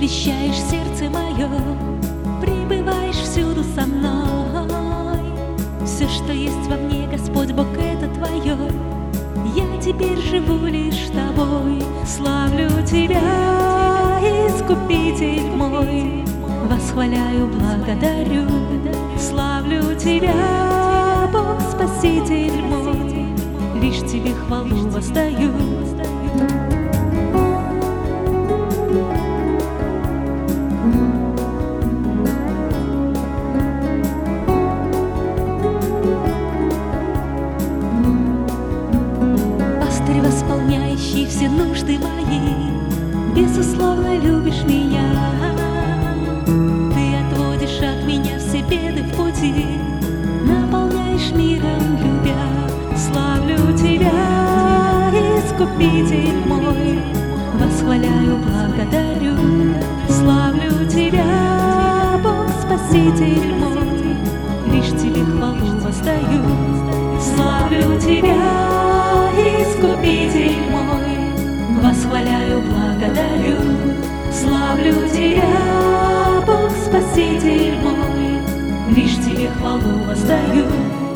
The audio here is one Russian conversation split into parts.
освещаешь сердце мое, пребываешь всюду со мной. Все, что есть во мне, Господь Бог, это Твое. Я теперь живу лишь Тобой. Славлю Тебя, Искупитель мой, восхваляю, благодарю. Славлю Тебя, Бог Спаситель мой, лишь Тебе хвалу воздаю. Пастырь, восполняющий все нужды мои, безусловно любишь меня. Ты отводишь от меня все беды в пути, наполняешь миром любя. Славлю Тебя, Искупитель мой, восхваляю, благодарю. Славлю Тебя, Бог Спаситель мой, лишь Тебе хвалу воздаю. Славлю Тебя, Искупитель мой, восхваляю, благодарю. Славлю Тебя, Бог Спаситель мой, лишь Тебе хвалу воздаю.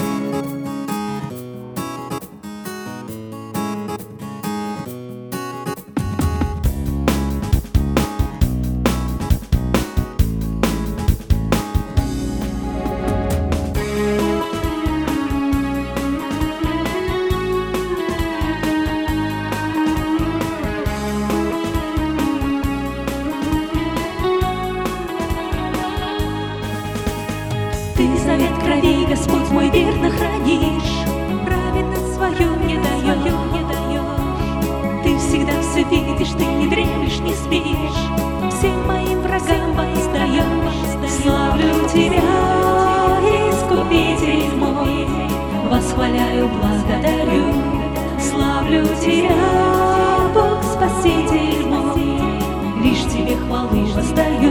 Ты завет крови, Господь мой, верно хранишь, праведность свою мне даешь. Ты всегда все видишь, ты не дремлешь, не спишь, всем моим врагам воздаешь. Славлю Тебя, Искупитель мой, восхваляю, благодарю. Славлю Тебя, Бог Спаситель мой, лишь Тебе хвалу воздаю.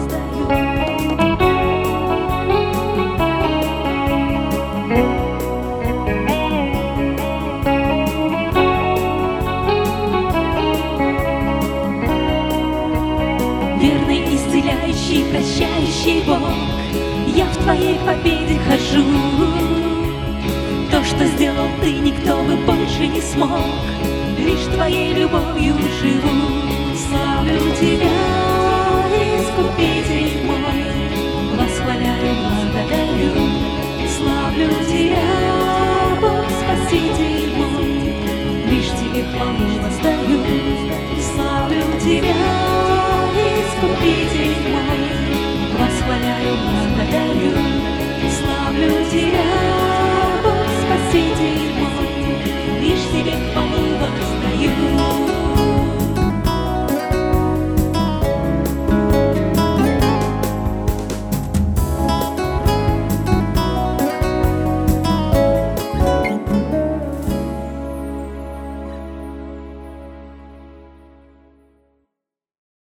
Верный, исцеляющий, прощающий Бог, я в Твоей победе хожу. То, что сделал Ты, никто бы больше не смог, лишь Твоей любовью живу. Славлю Тебя, Искупитель мой, восхваляю, благодарю. Славлю Тебя, Бог Спаситель мой, лишь Тебе хвалу воздаю.